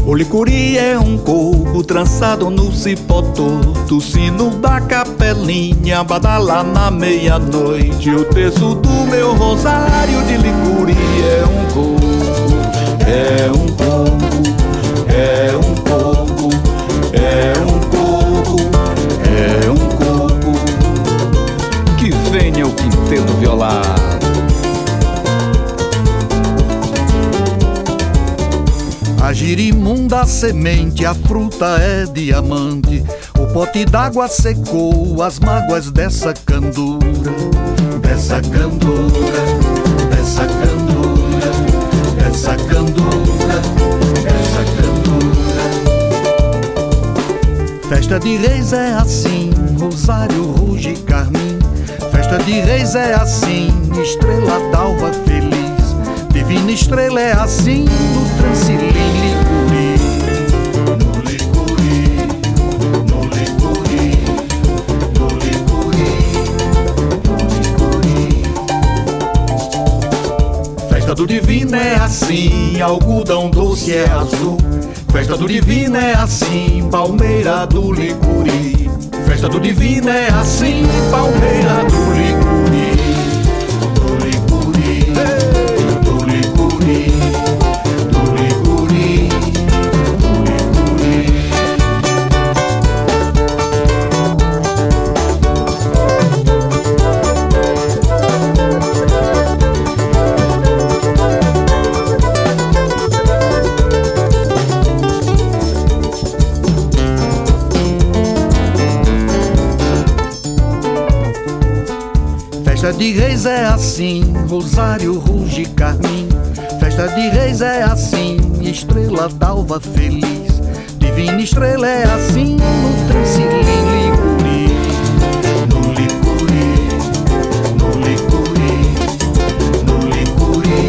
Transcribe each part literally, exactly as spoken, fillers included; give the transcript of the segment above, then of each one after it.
O licuri é um coco trançado no cipó torto, o sino da capelinha badala na meia-noite. O terço do meu rosário de licuri é um coco, é um coco, é um coco, é um coco, é um coco. Que venha o quinteto violado. A girimunda semente, a fruta é diamante. O pote d'água secou as mágoas dessa candura, dessa candura, dessa candura, dessa candura, dessa candura. Festa de Reis é assim, rosário, ruge, carmim. Festa de Reis é assim, estrela d'alva feliz. Divina estrela é assim, no Transilim Licuri. No Licuri, no Licuri, no Licuri, no Licuri. Festa do Divino é assim, algodão doce é azul. Festa do Divino é assim, palmeira do Licuri. Festa do Divino é assim, palmeira do Licuri. Do Licuri, do Licuri, do Licuri, do Licuri. Festa de Reis é assim, rosário, ruge, carmim. Festa de Reis é assim, estrela d'alva feliz. Divina estrela é assim, no Transilim Licuri. No Licuri, no Licuri, no Licuri,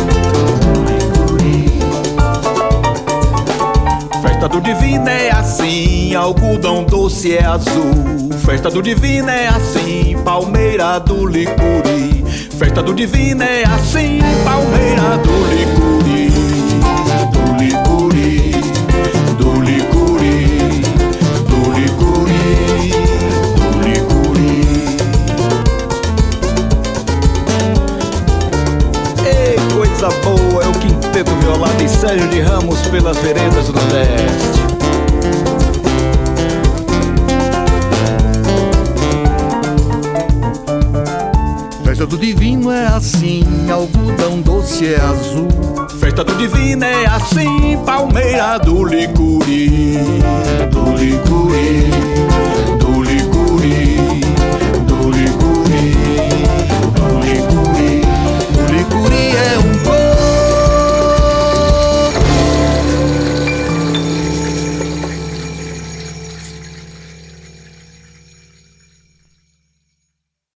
no Licuri. Festa do Divino é assim, algodão doce é azul. Festa do Divino é assim, palmeira do Licuri. Festa do Divino é assim, palmeira do Licuri. Do Licuri, do Licuri, do Licuri, do Licuri. Ei, coisa boa, é o quinteto violado e Sérgio de Ramos pelas veredas do Nordeste. Festa do Divino é assim, algodão doce é azul. Festa do Divino é assim, palmeira do Licuri.